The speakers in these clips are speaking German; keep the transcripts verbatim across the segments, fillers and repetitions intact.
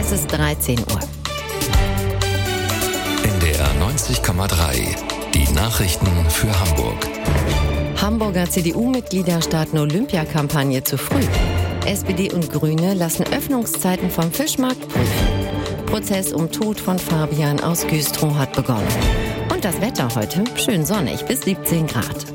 Es ist dreizehn Uhr. N D R neunzig Komma drei. Die Nachrichten für Hamburg. Hamburger C D U-Mitglieder starten Olympiakampagne zu früh. S P D und Grüne lassen Öffnungszeiten vom Fischmarkt prüfen. Prozess um Tod von Fabian aus Güstrow hat begonnen. Und das Wetter heute schön sonnig bis siebzehn Grad.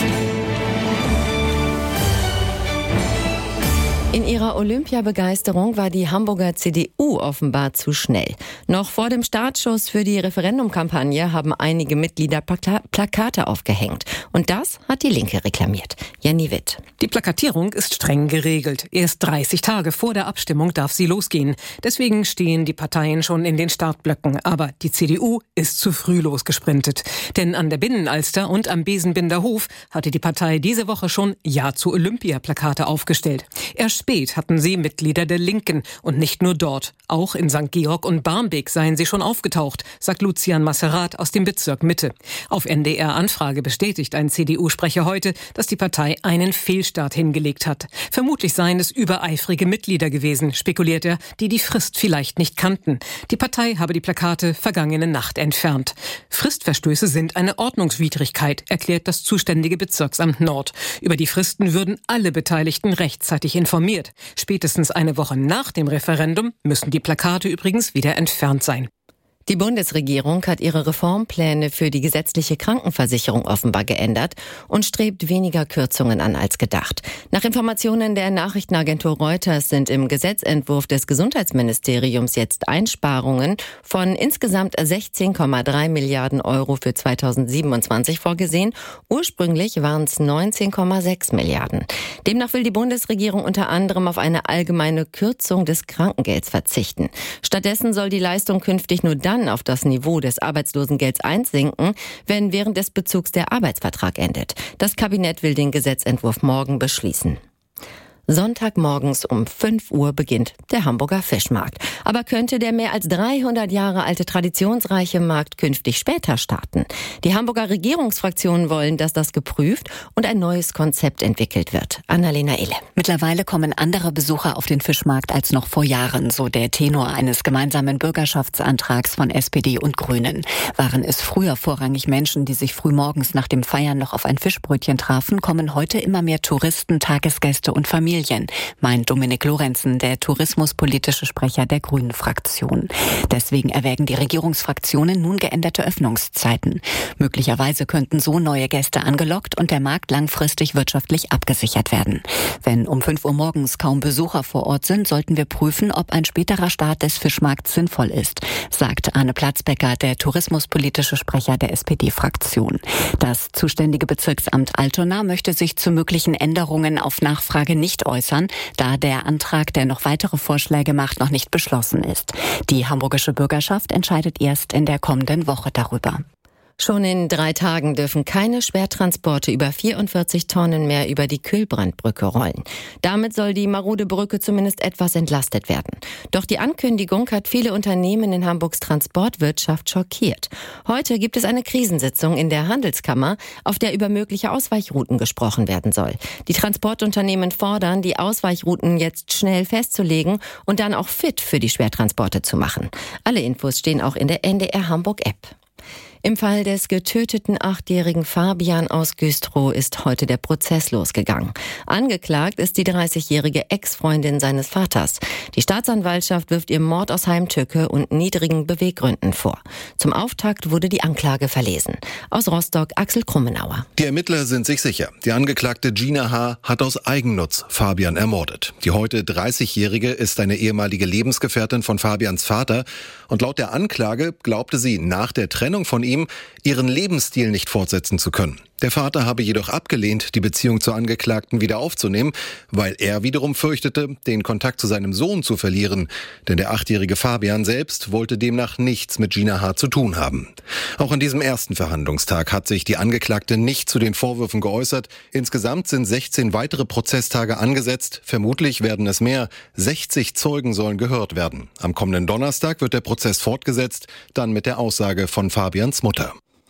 In ihrer Olympiabegeisterung war die Hamburger C D U offenbar zu schnell. Noch vor dem Startschuss für die Referendumkampagne haben einige Mitglieder Plaka- Plakate aufgehängt. Und das hat die Linke reklamiert. Jenny Witt. Die Plakatierung ist streng geregelt. Erst dreißig Tage vor der Abstimmung darf sie losgehen. Deswegen stehen die Parteien schon in den Startblöcken. Aber die C D U ist zu früh losgesprintet. Denn an der Binnenalster und am Besenbinder Hof hatte die Partei diese Woche schon Ja zu Olympia-Plakate aufgestellt. Erst spät hatten sie Mitglieder der Linken. Und nicht nur dort. Auch in Sankt Georg und Barmbek seien sie schon aufgetaucht, sagt Lucian Masserat aus dem Bezirk Mitte. Auf N D R-Anfrage bestätigt ein C D U-Sprecher heute, dass die Partei einen Fehlstart hingelegt hat. Vermutlich seien es übereifrige Mitglieder gewesen, spekuliert er, die die Frist vielleicht nicht kannten. Die Partei habe die Plakate vergangene Nacht entfernt. Fristverstöße sind eine Ordnungswidrigkeit, erklärt das zuständige Bezirksamt Nord. Über die Fristen würden alle Beteiligten rechtzeitig informiert. Spätestens eine Woche nach dem Referendum müssen die Plakate übrigens wieder entfernt sein. Die Bundesregierung hat ihre Reformpläne für die gesetzliche Krankenversicherung offenbar geändert und strebt weniger Kürzungen an als gedacht. Nach Informationen der Nachrichtenagentur Reuters sind im Gesetzentwurf des Gesundheitsministeriums jetzt Einsparungen von insgesamt sechzehn Komma drei Milliarden Euro für zweitausendsiebenundzwanzig vorgesehen. Ursprünglich waren es neunzehn Komma sechs Milliarden. Demnach will die Bundesregierung unter anderem auf eine allgemeine Kürzung des Krankengelds verzichten. Stattdessen soll die Leistung künftig nur dann auf das Niveau des Arbeitslosengelds einsinken, wenn während des Bezugs der Arbeitsvertrag endet. Das Kabinett will den Gesetzentwurf morgen beschließen. Sonntagmorgens um fünf Uhr beginnt der Hamburger Fischmarkt. Aber könnte der mehr als dreihundert Jahre alte traditionsreiche Markt künftig später starten? Die Hamburger Regierungsfraktionen wollen, dass das geprüft und ein neues Konzept entwickelt wird. Annalena Ille. Mittlerweile kommen andere Besucher auf den Fischmarkt als noch vor Jahren, so der Tenor eines gemeinsamen Bürgerschaftsantrags von S P D und Grünen. Waren es früher vorrangig Menschen, die sich frühmorgens nach dem Feiern noch auf ein Fischbrötchen trafen, kommen heute immer mehr Touristen, Tagesgäste und Familien, meint Dominik Lorenzen, der tourismuspolitische Sprecher der Grünen-Fraktion. Deswegen erwägen die Regierungsfraktionen nun geänderte Öffnungszeiten. Möglicherweise könnten so neue Gäste angelockt und der Markt langfristig wirtschaftlich abgesichert werden. Wenn um fünf Uhr morgens kaum Besucher vor Ort sind, sollten wir prüfen, ob ein späterer Start des Fischmarkts sinnvoll ist, sagt Arne Platzbecker, der tourismuspolitische Sprecher der S P D-Fraktion. Das zuständige Bezirksamt Altona möchte sich zu möglichen Änderungen auf Nachfrage nicht äußern, da der Antrag, der noch weitere Vorschläge macht, noch nicht beschlossen ist. Die hamburgische Bürgerschaft entscheidet erst in der kommenden Woche darüber. Schon in drei Tagen dürfen keine Schwertransporte über vierundvierzig Tonnen mehr über die Kühlbrandbrücke rollen. Damit soll die marode Brücke zumindest etwas entlastet werden. Doch die Ankündigung hat viele Unternehmen in Hamburgs Transportwirtschaft schockiert. Heute gibt es eine Krisensitzung in der Handelskammer, auf der über mögliche Ausweichrouten gesprochen werden soll. Die Transportunternehmen fordern, die Ausweichrouten jetzt schnell festzulegen und dann auch fit für die Schwertransporte zu machen. Alle Infos stehen auch in der N D R Hamburg App. Im Fall des getöteten achtjährigen Fabian aus Güstrow ist heute der Prozess losgegangen. Angeklagt ist die dreißigjährige Ex-Freundin seines Vaters. Die Staatsanwaltschaft wirft ihr Mord aus Heimtücke und niedrigen Beweggründen vor. Zum Auftakt wurde die Anklage verlesen. Aus Rostock Axel Krummenauer. Die Ermittler sind sich sicher. Die Angeklagte Gina H. hat aus Eigennutz Fabian ermordet. Die heute dreißigjährige ist eine ehemalige Lebensgefährtin von Fabians Vater. Und laut der Anklage glaubte sie nach der Trennung von ihm, ihren Lebensstil nicht fortsetzen zu können. Der Vater habe jedoch abgelehnt, die Beziehung zur Angeklagten wieder aufzunehmen, weil er wiederum fürchtete, den Kontakt zu seinem Sohn zu verlieren. Denn der achtjährige Fabian selbst wollte demnach nichts mit Gina H. zu tun haben. Auch an diesem ersten Verhandlungstag hat sich die Angeklagte nicht zu den Vorwürfen geäußert. Insgesamt sind sechzehn weitere Prozesstage angesetzt. Vermutlich werden es mehr. sechzig Zeugen sollen gehört werden. Am kommenden Donnerstag wird der Prozess fortgesetzt, dann mit der Aussage von Fabians Mutter.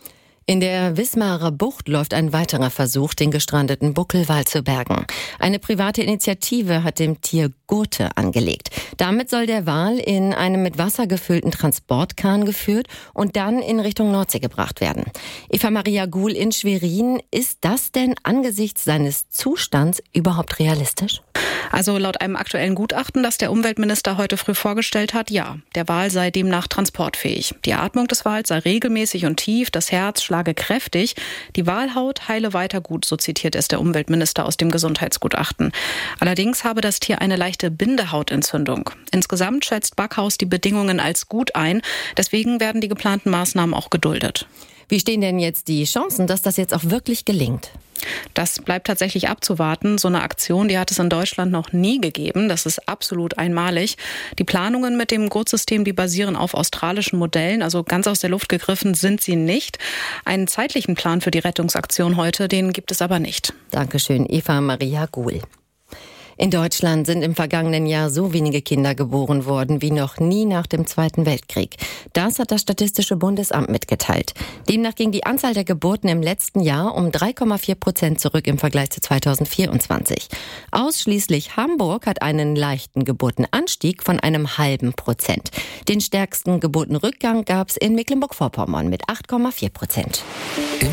In der Wismarer Bucht läuft ein weiterer Versuch, den gestrandeten Buckelwal zu bergen. Eine private Initiative hat dem Tier Gurte angelegt. Damit soll der Wal in einem mit Wasser gefüllten Transportkahn geführt und dann in Richtung Nordsee gebracht werden. Eva Maria Guhl in Schwerin, ist das denn angesichts seines Zustands überhaupt realistisch? Also laut einem aktuellen Gutachten, das der Umweltminister heute früh vorgestellt hat, ja, der Wal sei demnach transportfähig. Die Atmung des Wals sei regelmäßig und tief, das Herz schlage kräftig, die Walhaut heile weiter gut, so zitiert es der Umweltminister aus dem Gesundheitsgutachten. Allerdings habe das Tier eine leichte Bindehautentzündung. Insgesamt schätzt Backhaus die Bedingungen als gut ein, deswegen werden die geplanten Maßnahmen auch geduldet. Wie stehen denn jetzt die Chancen, dass das jetzt auch wirklich gelingt? Das bleibt tatsächlich abzuwarten. So eine Aktion, die hat es in Deutschland noch nie gegeben. Das ist absolut einmalig. Die Planungen mit dem Gurtsystem, die basieren auf australischen Modellen. Also ganz aus der Luft gegriffen sind sie nicht. Einen zeitlichen Plan für die Rettungsaktion heute, den gibt es aber nicht. Dankeschön, Eva Maria Guhl. In Deutschland sind im vergangenen Jahr so wenige Kinder geboren worden wie noch nie nach dem Zweiten Weltkrieg. Das hat das Statistische Bundesamt mitgeteilt. Demnach ging die Anzahl der Geburten im letzten Jahr um drei Komma vier Prozent zurück im Vergleich zu zweitausendvierundzwanzig. Ausschließlich Hamburg hat einen leichten Geburtenanstieg von einem halben Prozent. Den stärksten Geburtenrückgang gab es in Mecklenburg-Vorpommern mit acht Komma vier Prozent.